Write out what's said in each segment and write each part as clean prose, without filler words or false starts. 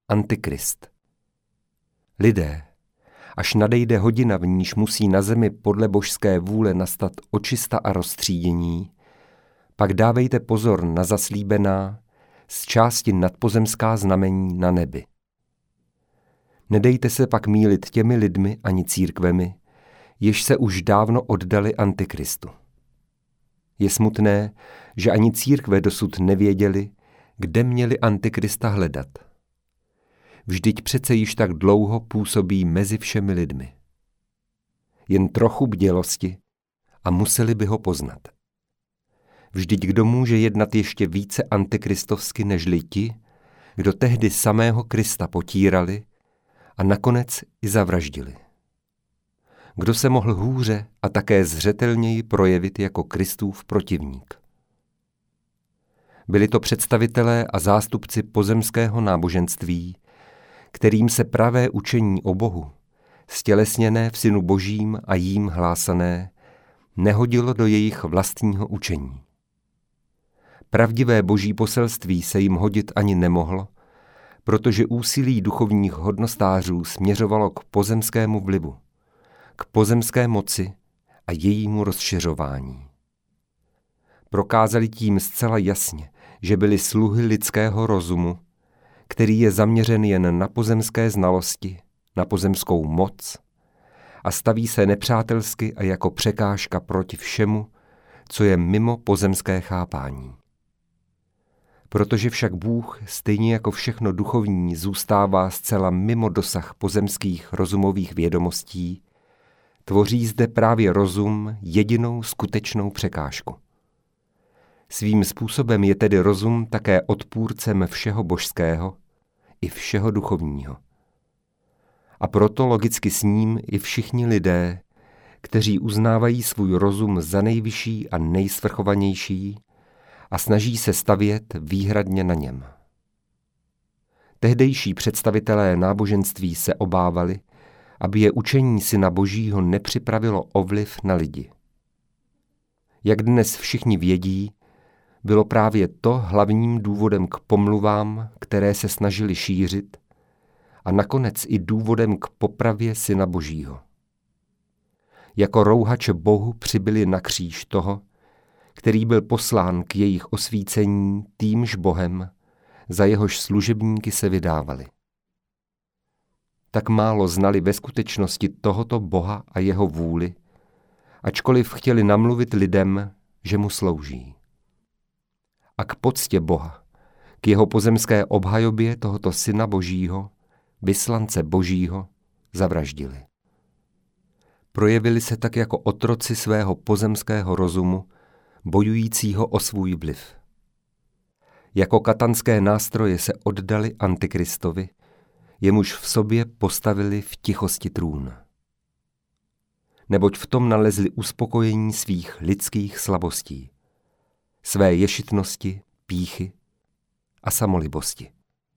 Antikrist. Lidé, až nadejde hodina, v níž musí na zemi podle božské vůle nastat očista a roztřídění, pak dávejte pozor na zaslíbená, z části nadpozemská znamení na nebi. Nedejte se pak mýlit těmi lidmi ani církvemi, jež se už dávno oddali Antikristu. Je smutné, že ani církve dosud nevěděli, kde měli Antikrista hledat. Vždyť přece již tak dlouho působí mezi všemi lidmi. Jen trochu bdělosti a museli by ho poznat. Vždyť kdo může jednat ještě více antikristovsky nežli ti, kdo tehdy samého Krista potírali a nakonec i zavraždili. Kdo se mohl hůře a také zřetelněji projevit jako Kristův protivník? Byli to představitelé a zástupci pozemského náboženství, kterým se pravé učení o Bohu, stělesněné v Synu Božím a jím hlásané, nehodilo do jejich vlastního učení. Pravdivé boží poselství se jim hodit ani nemohlo, protože úsilí duchovních hodnostářů směřovalo k pozemskému vlivu, k pozemské moci a jejímu rozšiřování. Prokázali tím zcela jasně, že byli sluhy lidského rozumu, který je zaměřen jen na pozemské znalosti, na pozemskou moc a staví se nepřátelsky a jako překážka proti všemu, co je mimo pozemské chápání. Protože však Bůh, stejně jako všechno duchovní, zůstává zcela mimo dosah pozemských rozumových vědomostí, tvoří zde právě rozum jedinou skutečnou překážku. Svým způsobem je tedy rozum také odpůrcem všeho božského i všeho duchovního. A proto logicky s ním i všichni lidé, kteří uznávají svůj rozum za nejvyšší a nejsvrchovanější a snaží se stavět výhradně na něm. Tehdejší představitelé náboženství se obávali, aby je učení Syna Božího nepřipravilo o vliv na lidi. Jak dnes všichni vědí, bylo právě to hlavním důvodem k pomluvám, které se snažili šířit, a nakonec i důvodem k popravě Syna Božího. Jako rouhače Bohu přibyli na kříž toho, který byl poslán k jejich osvícení týmž Bohem, za jehož služebníky se vydávali. Tak málo znali ve skutečnosti tohoto Boha a jeho vůli, ačkoliv chtěli namluvit lidem, že mu slouží. A k poctě Boha, k jeho pozemské obhajobě tohoto Syna Božího, vyslance Božího, zavraždili. Projevili se tak jako otroci svého pozemského rozumu, bojujícího o svůj vliv. Jako katanské nástroje se oddali Antikristovi, jemuž v sobě postavili v tichosti trůn. Neboť v tom nalezli uspokojení svých lidských slabostí, své ješitnosti, pýchy a samolibosti.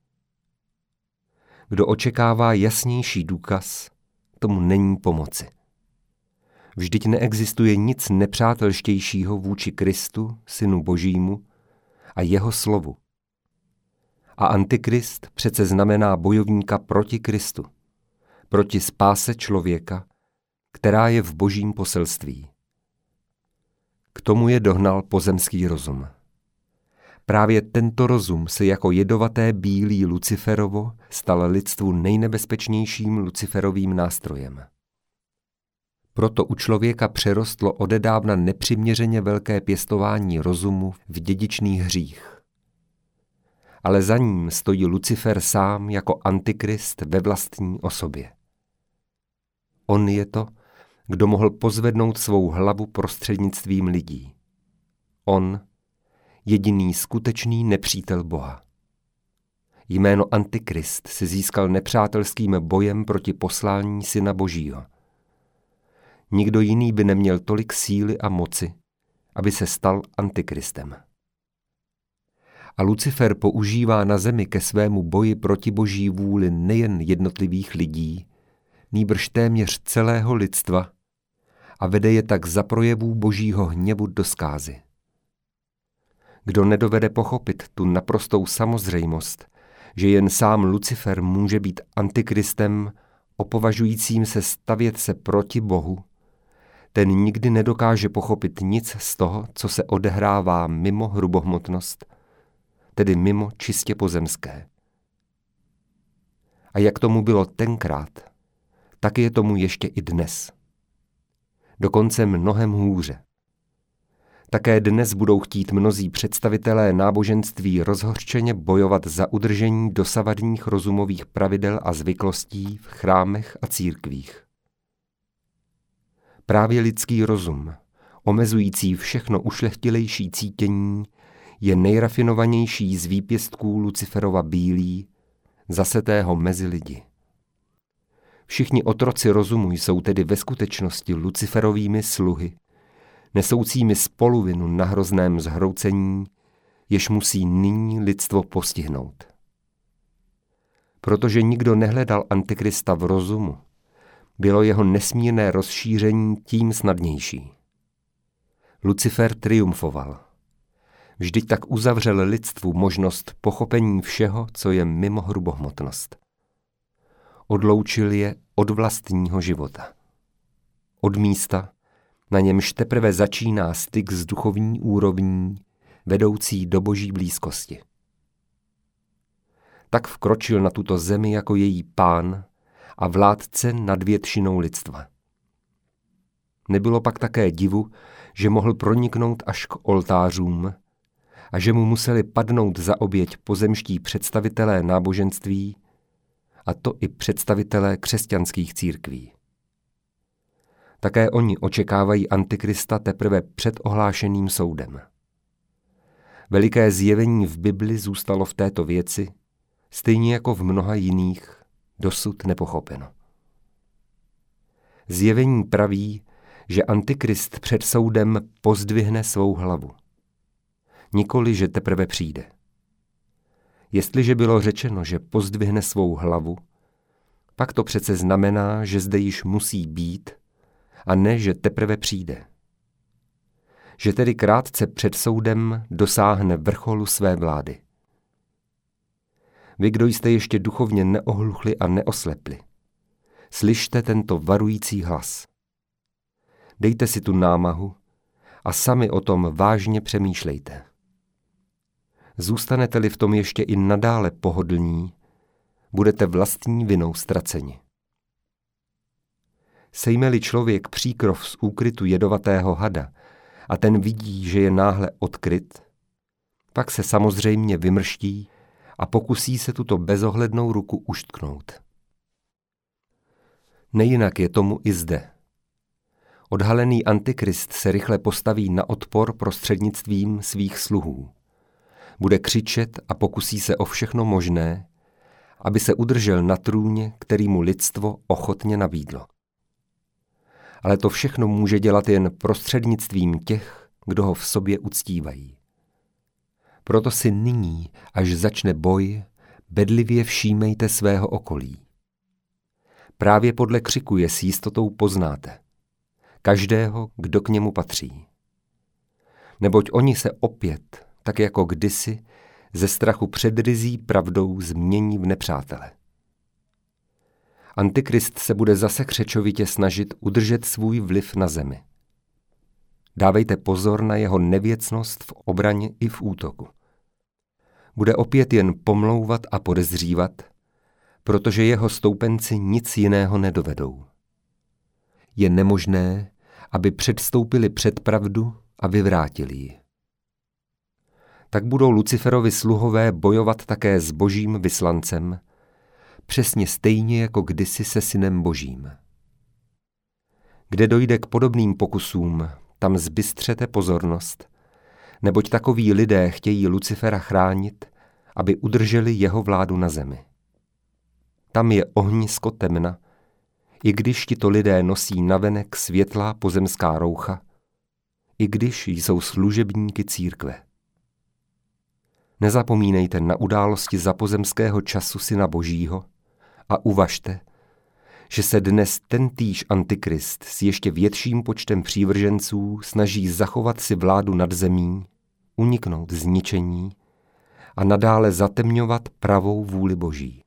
Kdo očekává jasnější důkaz, tomu není pomoci. Vždyť neexistuje nic nepřátelštějšího vůči Kristu, Synu Božímu a jeho slovu. A Antikrist přece znamená bojovníka proti Kristu, proti spáse člověka, která je v Božím poselství. K tomu je dohnal pozemský rozum. Právě tento rozum se jako jedovaté bílí Luciferovo stal lidstvu nejnebezpečnějším Luciferovým nástrojem. Proto u člověka přerostlo odedávna nepřiměřeně velké pěstování rozumu v dědičný hřích. Ale za ním stojí Lucifer sám jako Antikrist ve vlastní osobě. On je to, kdo mohl pozvednout svou hlavu prostřednictvím lidí. On, jediný skutečný nepřítel Boha. Jméno Antikrist si získal nepřátelským bojem proti poslání Syna Božího. Nikdo jiný by neměl tolik síly a moci, aby se stal Antikristem. A Lucifer používá na zemi ke svému boji proti Boží vůli nejen jednotlivých lidí, nýbrž téměř celého lidstva a vede je tak za projevů Božího hněvu do zkázy. Kdo nedovede pochopit tu naprostou samozřejmost, že jen sám Lucifer může být antikristem opovažujícím se stavět se proti Bohu, ten nikdy nedokáže pochopit nic z toho, co se odehrává mimo hrubohmotnost, tedy mimo čistě pozemské. A jak tomu bylo tenkrát, tak je tomu ještě i dnes. Dokonce mnohem hůře. Také dnes budou chtít mnozí představitelé náboženství rozhořčeně bojovat za udržení dosavadních rozumových pravidel a zvyklostí v chrámech a církvích. Právě lidský rozum, omezující všechno ušlechtilejší cítění, je nejrafinovanější z výpěstků Luciferova bílí, zasetého mezi lidi. Všichni otroci rozumu jsou tedy ve skutečnosti Luciferovými sluhy, nesoucími spoluvinu na hrozném zhroucení, jež musí nyní lidstvo postihnout. Protože nikdo nehledal Antikrista v rozumu, bylo jeho nesmírné rozšíření tím snadnější. Lucifer triumfoval. Vždyť tak uzavřel lidstvu možnost pochopení všeho, co je mimo hrubohmotnost. Odloučil je od vlastního života. Od místa, na němž teprve začíná styk s duchovní úrovní, vedoucí do boží blízkosti. Tak vkročil na tuto zemi jako její pán a vládce nad většinou lidstva. Nebylo pak také divu, že mohl proniknout až k oltářům a že mu museli padnout za oběť pozemští představitelé náboženství, a to i představitelé křesťanských církví. Také oni očekávají Antikrista teprve před ohlášeným soudem. Veliké zjevení v Bibli zůstalo v této věci, stejně jako v mnoha jiných, dosud nepochopeno. Zjevení praví, že Antikrist před soudem pozdvihne svou hlavu. Nikoli, že teprve přijde. Jestliže bylo řečeno, že pozdvihne svou hlavu, pak to přece znamená, že zde již musí být, a ne, že teprve přijde. Že tedy krátce před soudem dosáhne vrcholu své vlády. Vy, kdo jste ještě duchovně neohluchli a neoslepli, slyšte tento varující hlas. Dejte si tu námahu a sami o tom vážně přemýšlejte. Zůstanete-li v tom ještě i nadále pohodlní, budete vlastní vinou ztraceni. Sejme-li člověk příkrov z úkrytu jedovatého hada a ten vidí, že je náhle odkryt, pak se samozřejmě vymrští a pokusí se tuto bezohlednou ruku uštknout. Nejinak je tomu i zde. Odhalený Antikrist se rychle postaví na odpor prostřednictvím svých sluhů. Bude křičet a pokusí se o všechno možné, aby se udržel na trůně, který mu lidstvo ochotně nabídlo. Ale to všechno může dělat jen prostřednictvím těch, kdo ho v sobě uctívají. Proto si nyní, až začne boj, bedlivě všímejte svého okolí. Právě podle křiku je s jistotou poznáte. Každého, kdo k němu patří. Neboť oni se opět, tak jako kdysi, ze strachu před ryzí pravdou změní v nepřátele. Antikrist se bude zase křečovitě snažit udržet svůj vliv na zemi. Dávejte pozor na jeho nevěcnost v obraně i v útoku. Bude opět jen pomlouvat a podezřívat, protože jeho stoupenci nic jiného nedovedou. Je nemožné, aby předstoupili před pravdu a vyvrátili ji. Tak budou Luciferovi sluhové bojovat také s božím vyslancem, přesně stejně jako kdysi se synem božím. Kde dojde k podobným pokusům, tam zbystřete pozornost, neboť takoví lidé chtějí Lucifera chránit, aby udrželi jeho vládu na zemi. Tam je ohnisko temna, i když tito lidé nosí navenek světlá pozemská roucha, i když jsou služebníky církve. Nezapomínejte na události zapozemského času Syna Božího a uvažte, že se dnes tentýž Antikrist s ještě větším počtem přívrženců snaží zachovat si vládu nad zemí, uniknout zničení a nadále zatemňovat pravou vůli Boží.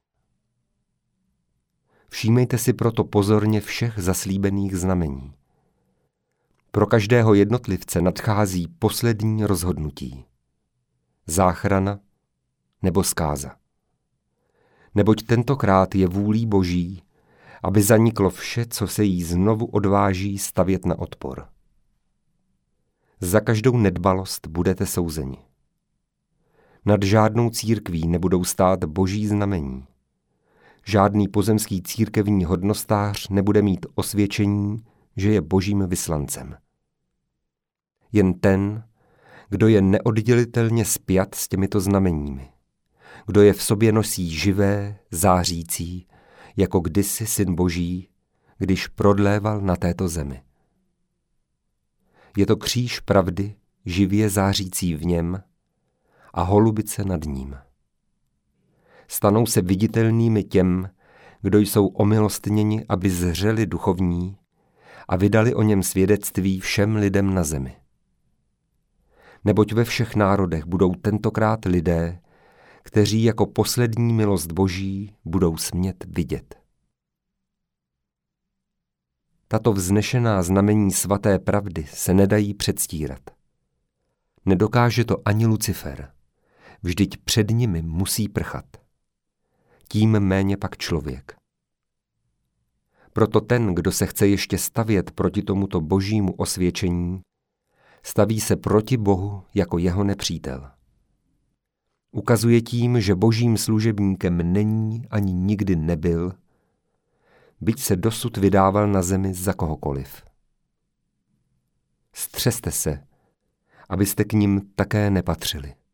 Všímejte si proto pozorně všech zaslíbených znamení. Pro každého jednotlivce nadchází poslední rozhodnutí. Záchrana nebo zkáza. Neboť tentokrát je vůlí Boží, aby zaniklo vše, co se jí znovu odváží stavět na odpor. Za každou nedbalost budete souzeni. Nad žádnou církví nebudou stát Boží znamení. Žádný pozemský církevní hodnostář nebude mít osvědčení, že je Božím vyslancem. Jen ten, kdo je neoddělitelně spjat s těmito znameními, kdo je v sobě nosí živé, zářící, jako kdysi Syn Boží, když prodléval na této zemi. Je to kříž pravdy, živě zářící v něm a holubice nad ním. Stanou se viditelnými těm, kdo jsou omilostněni, aby zřeli duchovní a vydali o něm svědectví všem lidem na zemi. Neboť ve všech národech budou tentokrát lidé, kteří jako poslední milost Boží budou smět vidět. Tato vznešená znamení svaté pravdy se nedají předstírat. Nedokáže to ani Lucifer, vždyť před nimi musí prchat. Tím méně pak člověk. Proto ten, kdo se chce ještě stavět proti tomuto Božímu osvědčení, staví se proti Bohu jako jeho nepřítel. Ukazuje tím, že Božím služebníkem není ani nikdy nebyl, byť se dosud vydával na zemi za kohokoliv. Střeste se, abyste k nim také nepatřili.